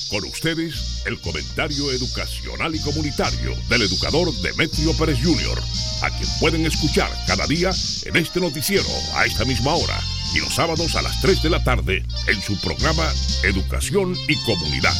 Con ustedes, el comentario educacional y comunitario del educador Demetrio Pérez Jr., a quien pueden escuchar cada día en este noticiero a esta misma hora y los sábados a las 3 de la tarde en su programa Educación y Comunidad.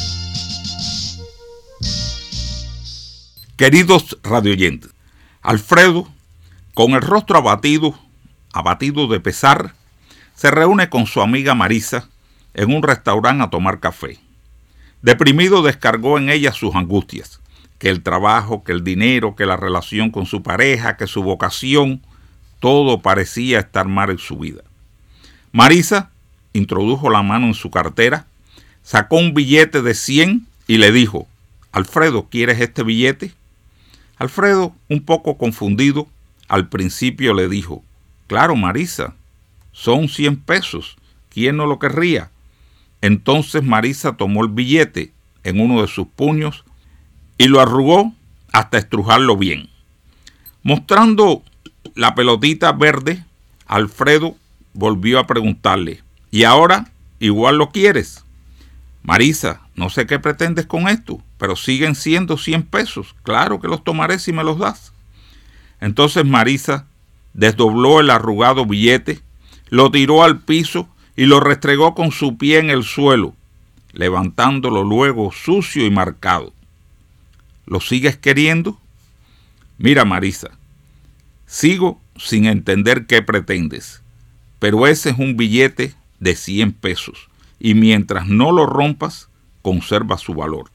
Queridos radioyentes, Alfredo, con el rostro abatido de pesar, se reúne con su amiga Marisa en un restaurante a tomar café. Deprimido descargó en ella sus angustias, que el trabajo, que el dinero, que la relación con su pareja, que su vocación, todo parecía estar mal en su vida. Marisa introdujo la mano en su cartera, sacó un billete de 100 y le dijo: Alfredo, ¿quieres este billete? Alfredo, un poco confundido, al principio le dijo: claro, Marisa, son 100 pesos, ¿quién no lo querría? Entonces Marisa tomó el billete en uno de sus puños y lo arrugó hasta estrujarlo bien. Mostrando la pelotita verde, Alfredo volvió a preguntarle: ¿y ahora igual lo quieres? Marisa, no sé qué pretendes con esto, pero siguen siendo 100 pesos. Claro que los tomaré si me los das. Entonces Marisa desdobló el arrugado billete, lo tiró al piso y lo restregó con su pie en el suelo, levantándolo luego sucio y marcado. ¿Lo sigues queriendo? Mira, Marisa, sigo sin entender qué pretendes, pero ese es un billete de 100 pesos y mientras no lo rompas, conserva su valor.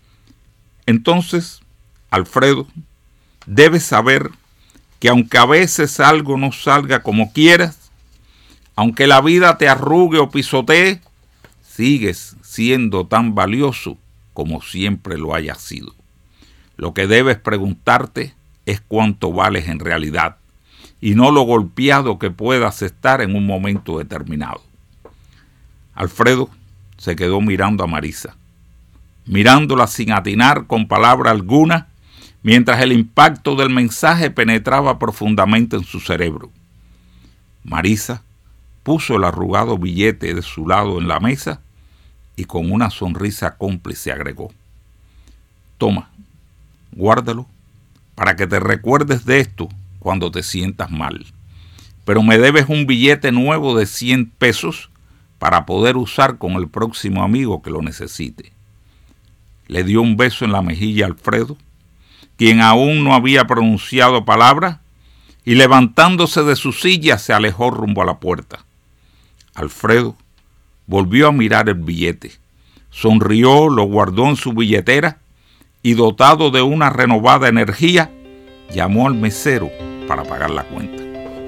Entonces, Alfredo, debes saber que aunque a veces algo no salga como quieras, aunque la vida te arrugue o pisotee, sigues siendo tan valioso como siempre lo hayas sido. Lo que debes preguntarte es cuánto vales en realidad y no lo golpeado que puedas estar en un momento determinado. Alfredo se quedó mirando a Marisa, mirándola sin atinar con palabra alguna, mientras el impacto del mensaje penetraba profundamente en su cerebro. Marisa puso el arrugado billete de su lado en la mesa y con una sonrisa cómplice agregó: toma, guárdalo para que te recuerdes de esto cuando te sientas mal, pero me debes un billete nuevo de 100 pesos para poder usar con el próximo amigo que lo necesite. Le dio un beso en la mejilla a Alfredo, quien aún no había pronunciado palabra, y levantándose de su silla se alejó rumbo a la puerta. Alfredo volvió a mirar el billete, sonrió, lo guardó en su billetera y, dotado de una renovada energía, llamó al mesero para pagar la cuenta.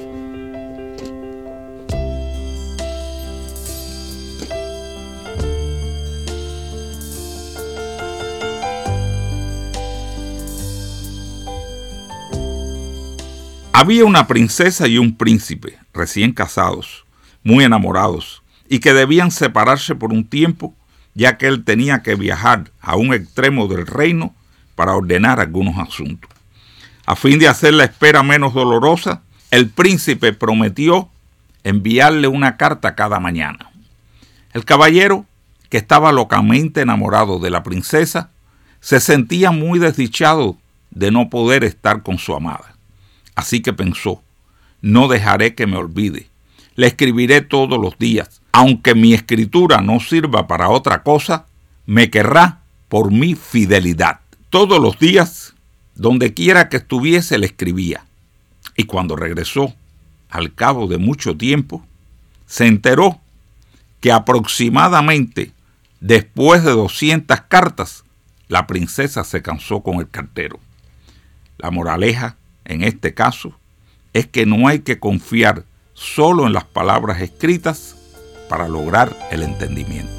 Había una princesa y un príncipe recién casados, muy enamorados, y que debían separarse por un tiempo, ya que él tenía que viajar a un extremo del reino para ordenar algunos asuntos. A fin de hacer la espera menos dolorosa, el príncipe prometió enviarle una carta cada mañana. El caballero, que estaba locamente enamorado de la princesa, se sentía muy desdichado de no poder estar con su amada. Así que pensó: no dejaré que me olvide. Le escribiré todos los días. Aunque mi escritura no sirva para otra cosa, me querrá por mi fidelidad. Todos los días, donde quiera que estuviese, le escribía. Y cuando regresó, al cabo de mucho tiempo, se enteró que aproximadamente después de 200 cartas, la princesa se cansó con el cartero. La moraleja, en este caso, es que no hay que confiar solo en las palabras escritas para lograr el entendimiento.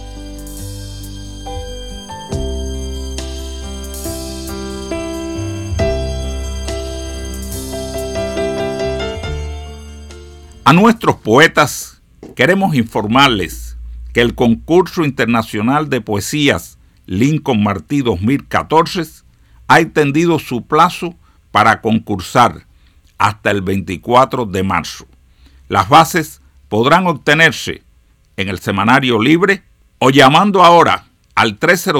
A nuestros poetas queremos informarles que el Concurso Internacional de Poesías Lincoln Martí 2014 ha extendido su plazo para concursar hasta el 24 de marzo. Las bases podrán obtenerse en el Semanario Libre o llamando ahora al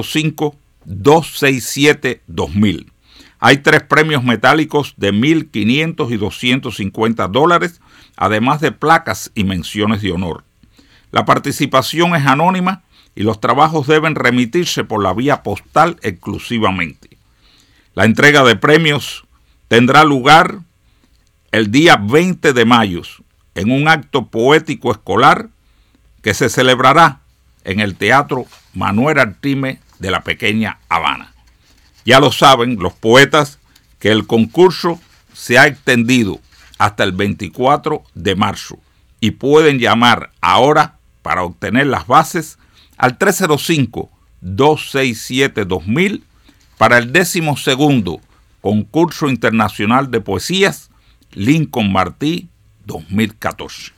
305-267-2000. Hay 3 premios metálicos de $1,500 y $250, además de placas y menciones de honor. La participación es anónima y los trabajos deben remitirse por la vía postal exclusivamente. La entrega de premios tendrá lugar el día 20 de mayo en un acto poético escolar que se celebrará en el Teatro Manuel Artime de la Pequeña Habana. Ya lo saben los poetas que el concurso se ha extendido hasta el 24 de marzo y pueden llamar ahora para obtener las bases al 305-267-2000 para el 12º Concurso Internacional de Poesías Lincoln Martí 2014.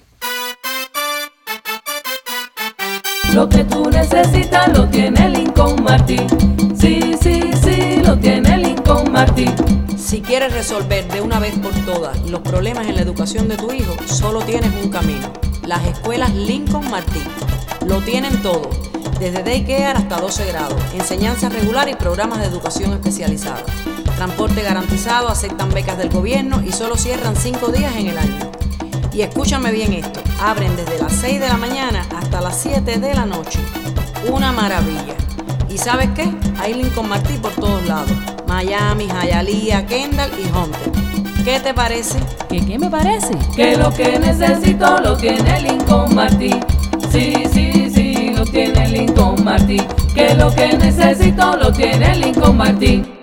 Lo que tú necesitas lo tiene Lincoln Martí. Sí, lo tiene Lincoln Martí. Si quieres resolver de una vez por todas los problemas en la educación de tu hijo, solo tienes un camino: las escuelas Lincoln Martí. Lo tienen todo, desde daycare hasta 12 grados, enseñanza regular y programas de educación especializada. Transporte garantizado, aceptan becas del gobierno y solo cierran 5 días en el año. Y escúchame bien esto, abren desde las 6 de la mañana hasta las 7 de la noche. Una maravilla. ¿Y sabes qué? Hay Lincoln Martí por todos lados: Miami, Hialeah, Kendall y Hunter. ¿Qué te parece? ¿Qué me parece? Que lo que necesito lo tiene Lincoln Martí. Sí, lo tiene Lincoln Martí. Que lo que necesito lo tiene Lincoln Martí.